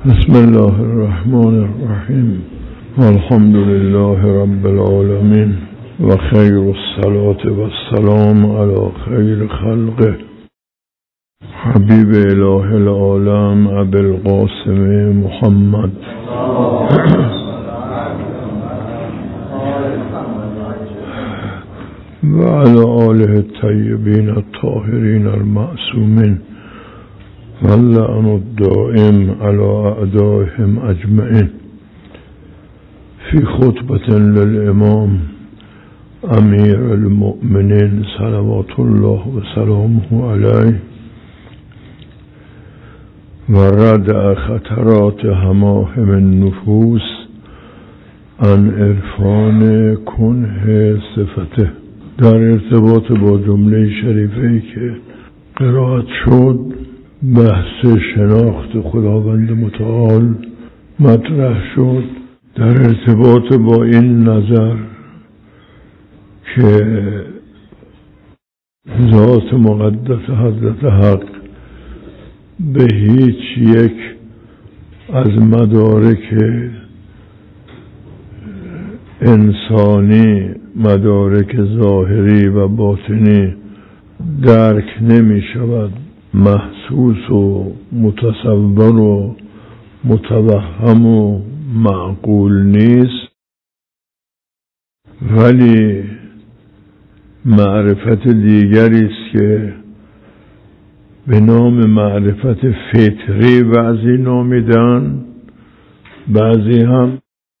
بسم الله الرحمن الرحیم والحمد لله رب العالمین و خیر الصلاة و السلام علی خیر خلقه حبیب اله العالم ابی القاسم محمد و علی آله الطیبین الطاهرین المعصومین واللعن الدائم على أعدائهم أجمعين. في خطبة للإمام أمير المؤمنين صلوات الله وسلامه عليه وردع خطرات هماهم النفوس عن عرفان کنه صفته. در ارتباط با جمله شریفه‌ای که قرائت شد، بحث شناخت خداوند متعال مطرح شد در ارتباط با این نظر که ذات مقدس حضرت حق به هیچ یک از مدارک انسانی، مدارک ظاهری و باطنی درک نمی شود، محسوس و متصور و متوهم و معقول نیست، ولی معرفت دیگری است که به نام معرفت فطری بعضی نامیدن، بعضی هم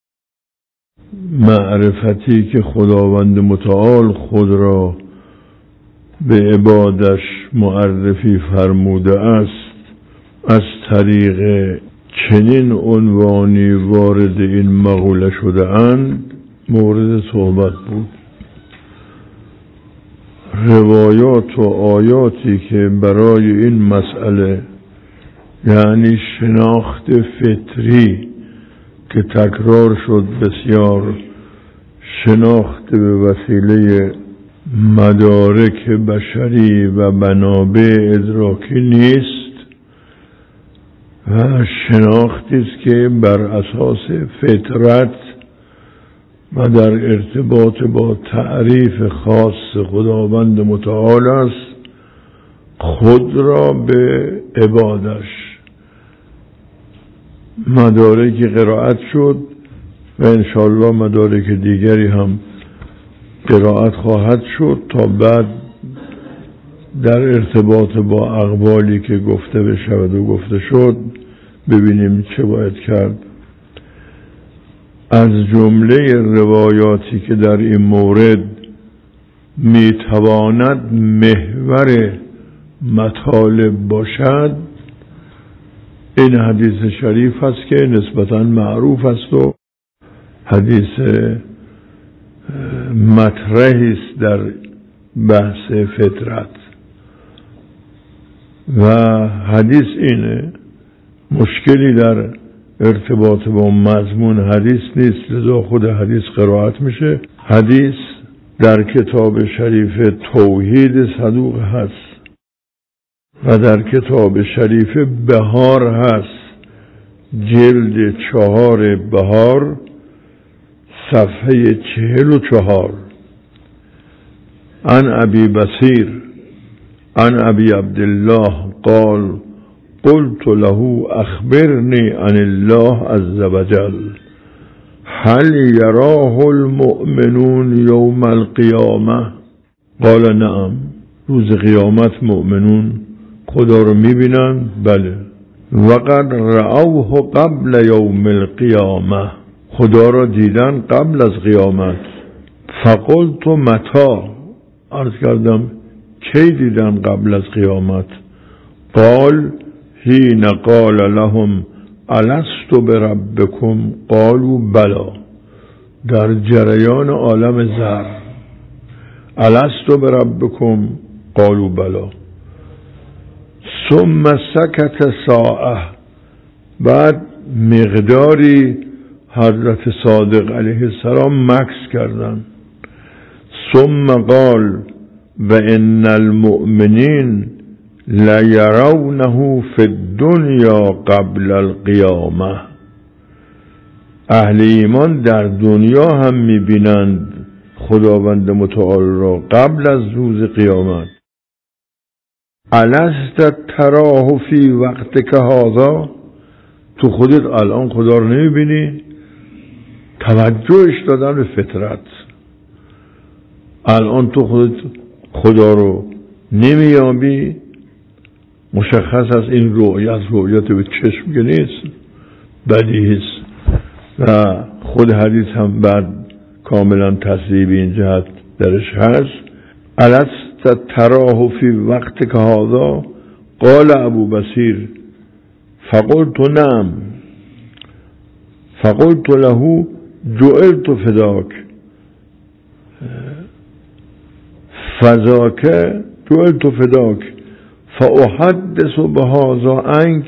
معرفتی که خداوند متعال خود را به عبادش معرفی فرموده است، از طریق چنین عنوانی وارد این مقوله شده اند مورد صحبت بود. روایات و آیاتی که برای این مسئله، یعنی شناخت فطری که تکرار شد بسیار، شناخت به وسیله مدارک بشری و منابع ادراکی نیست و شناختی است که بر اساس فطرت و در ارتباط با تعریف خاص خداوند متعال است، خود را به عبادش. مدارکی قرائت شد و انشاءالله مدارک دیگری هم قرائت خواهد شد تا بعد در ارتباط با اقوالی که گفته بشود و گفته شد ببینیم چه باید کرد. از جمله روایاتی که در این مورد میتواند محور مطالب باشد این حدیث شریف است که نسبتاً معروف است و حدیث مطرحی است در بحث فطرت و حدیث اینه. مشکلی در ارتباط با مضمون حدیث نیست، لذا خود حدیث قرائت میشه. حدیث در کتاب شریف توحید صدوق هست و در کتاب شریف بهار هست، جلد 4 بهار، صفحه 44. عن ابی بصیر عن ابی عبدالله قال قلت له اخبرني عن الله عز وجل هل يراه المؤمنون يوم القيامة؟ قال نعم. روز قیامت مؤمنون خدا رو میبینن؟ بله. وقد رأوه قبل يوم القيامة، خدا را دیدن قبل از قیامت. فقلت متى؟ عرض کردم کی دیدن قبل از قیامت؟ قال حين قال لهم الست بربكم قالوا بلا. در جریان عالم ذر الست بربكم قالوا بلا. ثم سکت ساعه، بعد مقداری حضرت صادق علیه السلام مکث کردند. ثم قال و ان المؤمنین لیرونه فی الدنیا قبل القیامه. اهل ایمان در دنیا هم میبینند خداوند متعال را قبل از روز قیامت. الست تراه فی وقتک هذا، تو خودت الان خدا رو نمیبینی؟ توجهش دادن به فطرت. الان تو خودت خدا رو نمیابی، مشخص از این رؤیت به چشم که نیست، بدیهی است و خود حدیث هم بعد کاملا تصریح این جهت درش هست. الست تراه فی وقتک هذا قال ابو بصیر فقلت نعم فقلت له جعلت فداک فذاک جعلت فداک فاحدث بهذا عنک،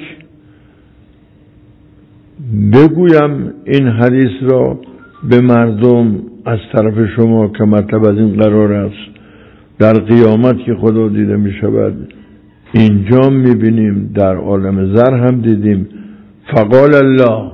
بگویم این حدیث را به مردم از طرف شما که مطلب از این قرار است در قیامت که خدا دیده می شود. اینجا می بینیم، در عالم زر هم دیدیم. فقال الله،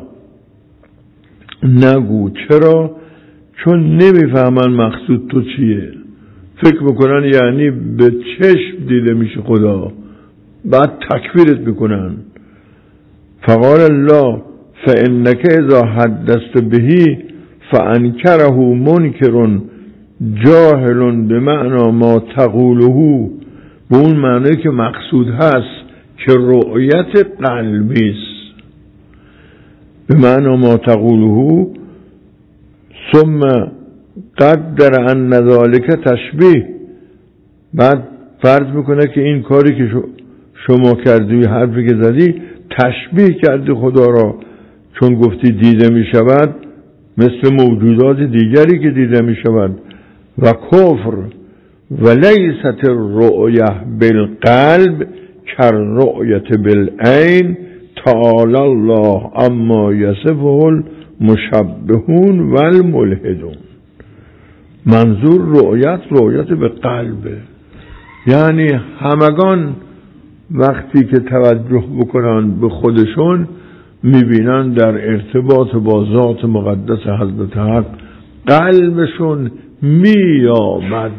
نگو. چرا؟ چون نمیفهمن مقصود تو چیه، فکر میکنن یعنی به چشم دیده میشه خدا، بعد تکفیرت میکنن. فقال الله فانک اذا حدثت به فانکره منکر جاهل بمعنی ما تقوله، به اون معنی که مقصود هست که رؤیت قلبی است، به معنی ما تقوله. ثم قدر ان ذلک تشبیه، بعد فرض میکنه که این کاری که شما کردی، حرفی که زدی، تشبیه کردی خدا را، چون گفتی دیده میشود مثل موجودات دیگری که دیده میشود. و کفر و لیست الرؤیه بالقلب کالرؤیه بالعین تعالی الله اما یصفه المشبهون و الملحدون. منظور رؤیت به قلبه، یعنی همگان وقتی که توجه بکنن به خودشون میبینن در ارتباط با ذات مقدس حضرت حق قلبشون میامد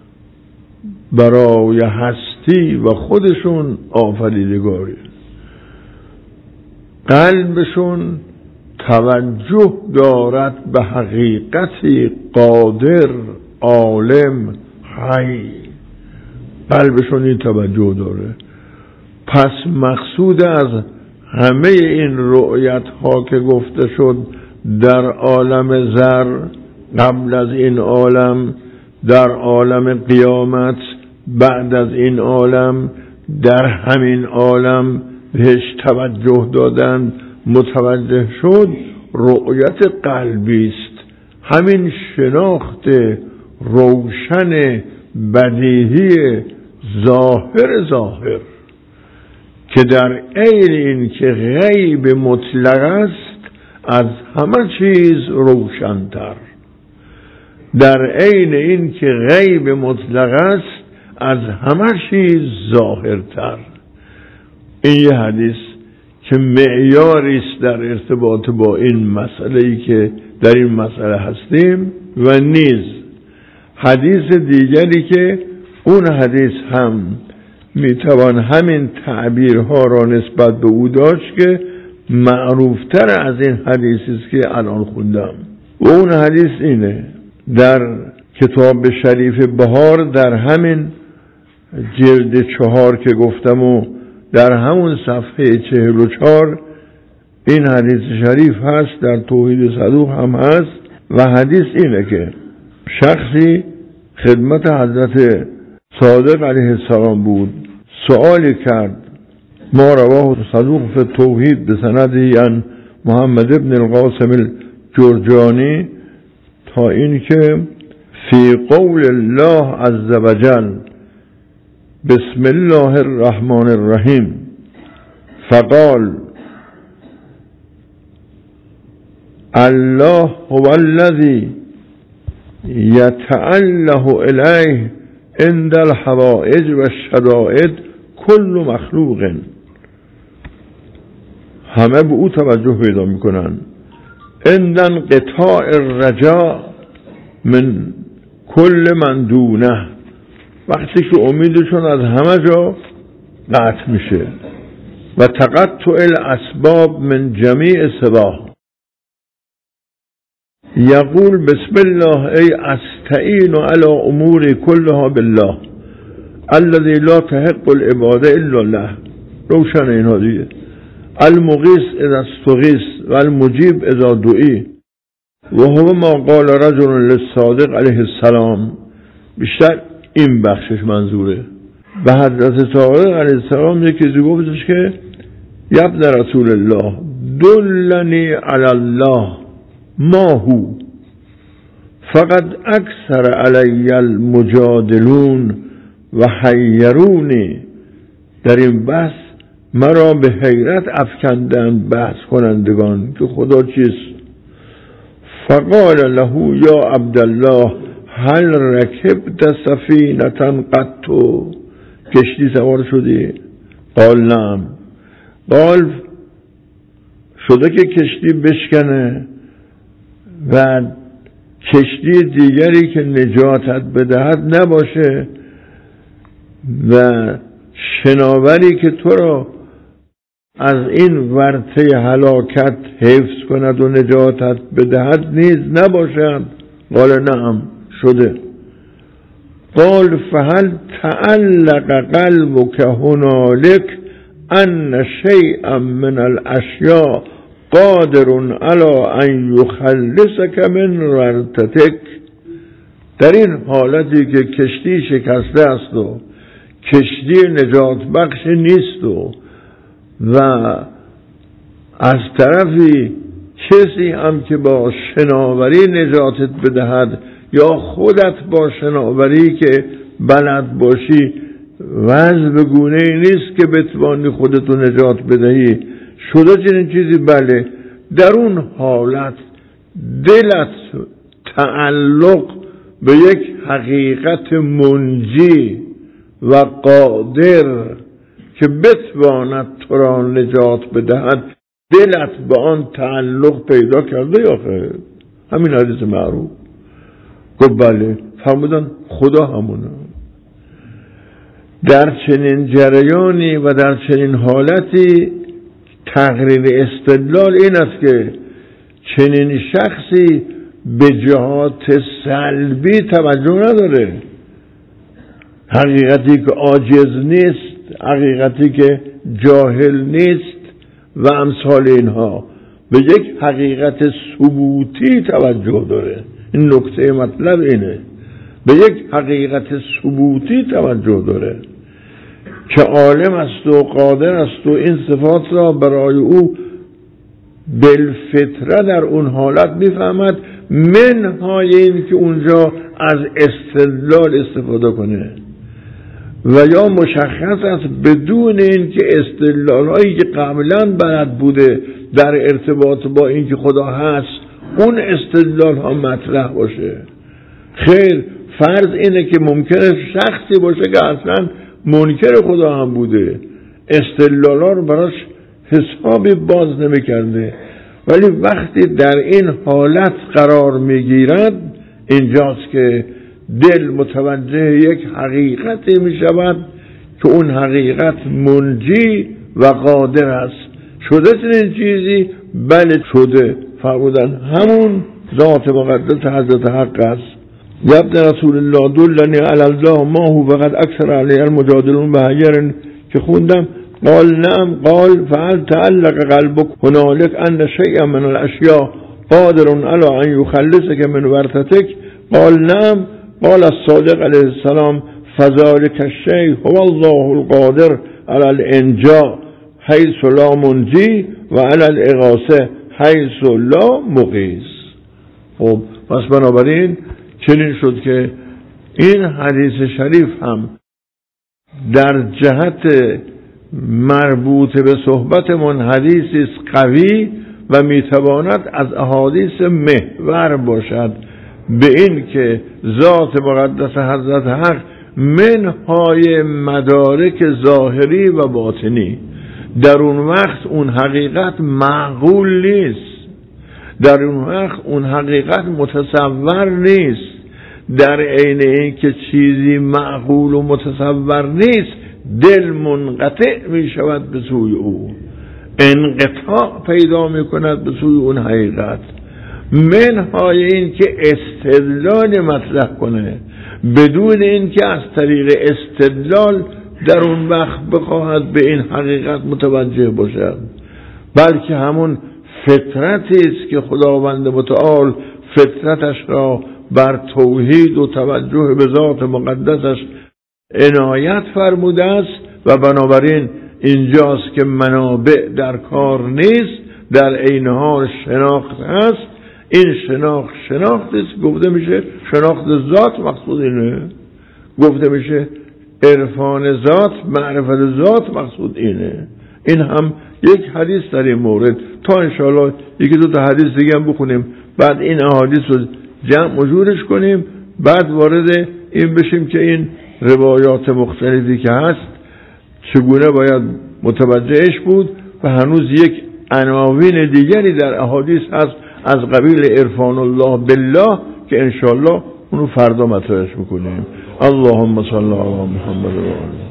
برای هستی و خودشون آفریدگاری. قلبشون توجه دارد به حقیقتی قادر، عالم، حی. قلبشون این توجه داره. پس مقصود از همه این رؤیت ها که گفته شد در عالم زر، قبل از این عالم، در عالم قیامت، بعد از این عالم، در همین عالم بهش توجه دادن، متوجه شد، رؤیت قلبی است. همین شناخت روشن بدیهی ظاهر که در عین این که غیب مطلق است از همه چیز روشن‌تر، در عین این که غیب مطلق است از همه چیز ظاهرتر. این یه حدیث که معیاری است در ارتباط با این مسئله‌ای که در این مسئله هستیم. و نیز حدیث دیگری که اون حدیث هم میتوان همین تعبیرها را نسبت به او داشت که معروفتر از این حدیثی است که الان خوندم. و اون حدیث اینه، در کتاب شریف بهار در همین جلد 4 که گفتم و در همون صفحه 44 این حدیث شریف هست، در توحید صدوق هم هست. و حدیث اینه که شخصی خدمت حضرت صادق علیه السلام بود، سوالی کرد. ما رواه صدوق فی التوحید بسنده عن محمد ابن القاسم الجرجانی تا این که فی قول الله عز وجل بسم الله الرحمن الرحیم فقال الله هو الذی یتعله الیه عند الحوائج و الشدائد کل مخلوق، همه به او توجه پیدا میکنن. اندن قطاع الرجاء من کل من دونه، وقتی که امیدشون از همه جا قطع میشه. و تقطع الاسباب من جمیع سواه، یقول بسم الله ای استعین علی امور کلها بالله الذي لا تحق العباده الا الله. روشن اینها دیگه. المغیث اذا استغیث و المجیب اذا دعی و هو ما قال رجل للصادق علیه السلام. بیشتر این بخشش منظوره. به حضرت صادق علیه السلام یکی گفتش که یبن رسول الله دلنی علی الله ما هو فقد اکثر علی المجادلون و حیرونی. در این بحث مرا به حیرت افکندند بحث کنندگان که خدا چیست. فقال له یا عبدالله هل رکبت سفینة قط؟ کشتی سوار شدی؟ قال نعم. قال شده که کشتی بشکنه و کشتی دیگری که نجاتت بدهد نباشه و شناوری که تو را از این ورطه هلاکت حفظ کند و نجاتت بدهد نیز نباشد؟ قال نعم شده. قال فهل تعلق قلبك هنالك ان شیئا من الاشیاء قادر علی ان یخلصک من ورطتک؟ در این حالتی که کشتی شکسته است و کشتی نجات بخش نیست و از طرفی کسی هم که با شناوری نجاتت بدهد یا خودت با شناوری که بلد باشی وضع به گونه ای نیست که بتوانی خودتو نجات بدهی، شده چنین چیزی؟ بله. در اون حالت دلت تعلق به یک حقیقت منجی و قادر که بتواند تو را نجات بدهد، دلت به آن تعلق پیدا کرده یا خیر؟ همین حدیث معروف. گفت بله. فرمودن خدا همونه. در چنین جریانی و در چنین حالتی تقریر استدلال این است که چنین شخصی به جهات سلبی توجه نداره. حقیقتی که عاجز نیست، حقیقتی که جاهل نیست و امثال اینها، به یک حقیقت ثبوتی توجه داره. این نکته مطلب اینه، به یک حقیقت ثبوتی توجه داره که عالم است و قادر است و این صفات را برای او بالفطره در اون حالت میفهمد، منهای این که اونجا از استدلال استفاده کنه و یا مشخص است بدون این که استدلال هایی که قبلا بلد بوده در ارتباط با این که خدا هست اون استدلال ها مطرح باشه. خیر، فرض اینه که ممکنه شخصی باشه که اصلا منکر خدا هم بوده، استدلال ها رو براش حسابی باز نمی کرده، ولی وقتی در این حالت قرار می گیرد اینجاست که دل متوجه یک حقیقتی می شود که اون حقیقت منجی و قادر است. شده چنین چیزی؟ بله شده. فرمودن همون ذات مقدس حضرت حق است. یبن رسول الله دلنی علی الله ما هو فقد اکثر علی المجادلون و حیرن که خوندم. قال نعم. قال فهل تعلق قلبك هنالك ان شیئا من الاشیاء قادر علی ان یخلصک من ورطتک؟ قال نعم. قال الصادق علیه السلام فذلك الشیء هو الله القادر علی الانجاء حیث لا منجی و علی الاغاثه حیث لا مغیث. خب پس بنابراین چنین شد که این حدیث شریف هم در جهت مربوط به صحبتمون حدیثی است قوی و میتواند از احادیث محور باشد به این که ذات مقدس حضرت حق منهای مدارک ظاهری و باطنی. در اون وقت اون حقیقت معقول نیست، در اون وقت اون حقیقت متصور نیست. در عین این که چیزی معقول و متصور نیست، دل منقطع می شود به سوی او، انقطاع پیدا می کند به سوی اون حقیقت. منهای این که استدلال مطرح کنه بدون این که از طریق استدلال در اون وقت بخواهد به این حقیقت متوجه باشد، بلکه همون فطرتی است که خداوند متعال فطرتش را بر توحید و توجه به ذات مقدسش عنایت فرموده است و بنابراین اینجاست که منابع در کار نیست، در عین حال شناخت هست. این شناخت است، گفته میشه شناخت ذات مقصود اینه، گفته میشه عرفان ذات، معرفت ذات مقصود اینه. این هم یک حدیث در این مورد. تا انشاءالله یکی دو تا حدیث دیگه هم بخونیم، بعد این احادیث رو جمع و جورش کنیم، بعد وارد این بشیم که این روایات مختلفی که هست چگونه باید متوجهش بود. و هنوز یک عناوین دیگری در احادیث هست از قبیل عرفان الله بالله که انشاءالله اونو فردا مطرحش میکنیم. اللهم صل علی محمد و آله.